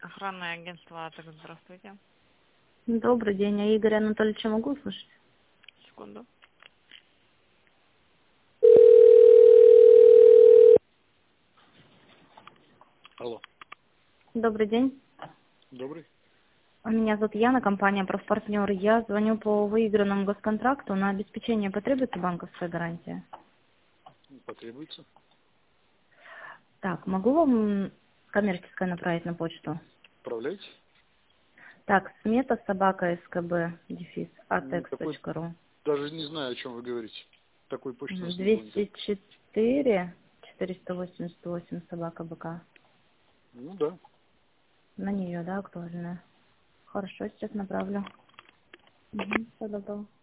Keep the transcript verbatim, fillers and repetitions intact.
Охранное агентство «Атак». Здравствуйте. Добрый день. Я Игоря Анатольевича могу услышать? Секунду. Алло. Добрый день. Добрый. Меня зовут Яна, компания «Профпартнер». Я звоню по выигранному госконтракту. На обеспечение потребуется банковская гарантия? Потребуется. Так, могу вам коммерческое направить на почту? Отправляйте. Так, смета собака СКБ, дефис, Ну, такой, атекс.ру. даже не знаю, о чем вы говорите. Такой почты у нас не было никогда. двести четыре четыреста восемьдесят восемь собака БК. Ну да. На нее, да, актуальная? Хорошо, сейчас направлю. Угу, все добро.